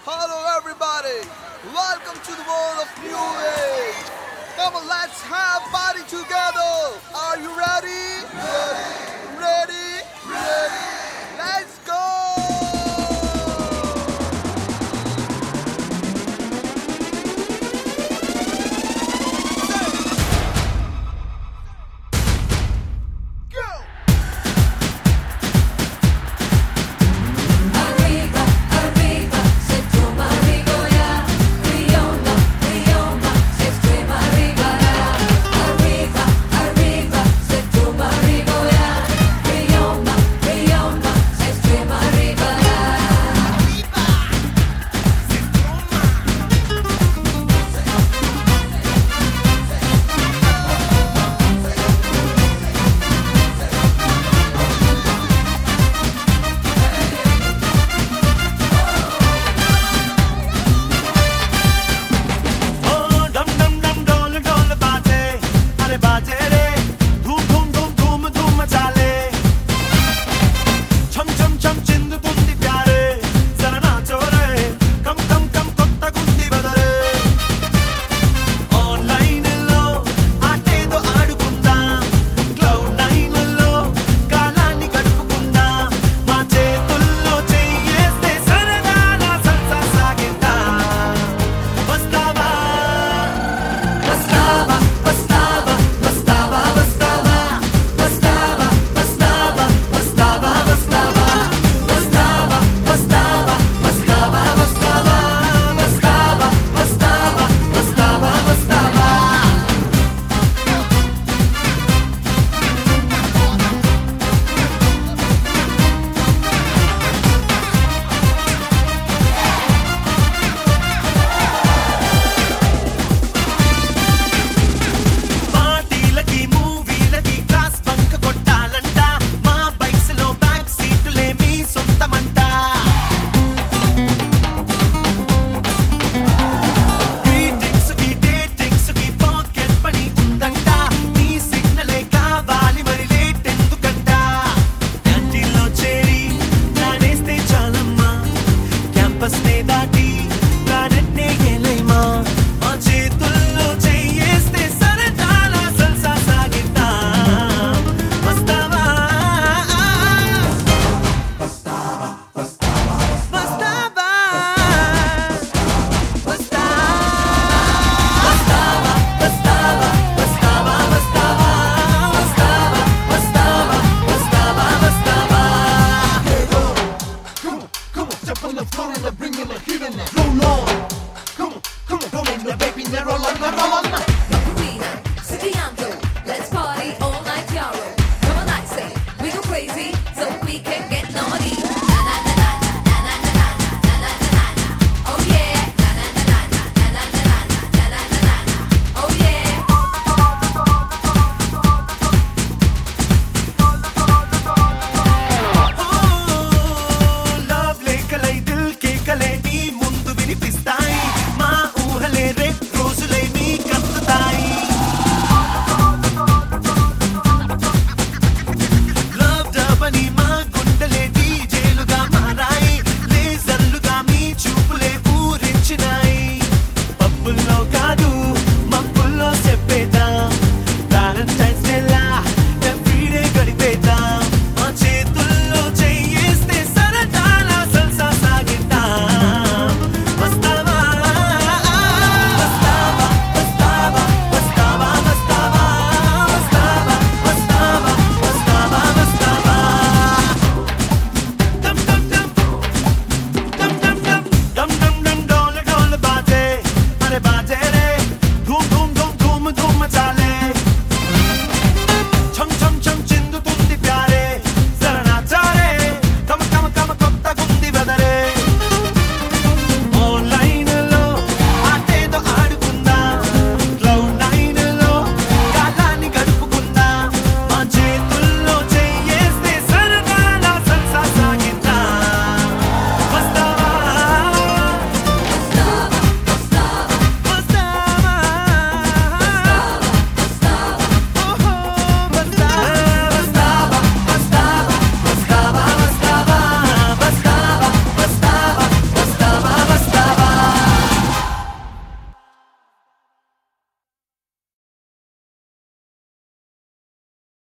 Hello everybody, welcome to the world of new age. Come on, let's have party together. Are you ready? Ready? Let's go! Arriva, arriva, se tu m'arrivoia, Riona, Riona, se estrema arriverà. Arriva, arriva, se tu m'arrivoia, Riona, Riona, se estrema arriverà. ओ डम डम डम डोल डोल बाजे अरे बाजे रे धूम धूम धूम धूम धूम मचा ले छम छम छम చిందు పుంది ప్యారే జర నాచో రే కమ్ కమ్ కమ్ కొత్త గుంది బదరే ఆన్లైన్ లో ఆటేదో ఆడుకుందాం క్లౌడ్ నైన్ లో కాలాన్ని గడుపుకుందాం మా చేతుల్లో చెయ్యేస్తే సరదాల సల్సా సాగిద్దాం వస్తావా Bastava, bastava, bastava, bastava, bastava, bastava, bastava, bastava, bastava, bastava, bastava, bastava, bastava, bastava, bastava, bastava. పార్టీలకి మూవీలకి క్లాస్ బంక్ కొట్టాలంట మా బైక్స్ లో బ్యాక్ సీటులే మీ సొంతమంట మీటింగ్స్ కి డేటింగ్స్ కి పాకెట్ పని ఉందంట నీ సిగ్నలే కావాలి మరి లేట్ ఎందుకంట క్యాంటీన్లో చేరి నానేస్తే చాలమ్మా క్యాంపస్ నే దాటి ప్లానెట్ నే ఏలేమా మా చేతుల్లో చెయ్యేస్తే సరదాల సల్సా సాగిద్దాం వస్తావా వస్తావా Come on, jump on the floor and bring in the heat and roll on.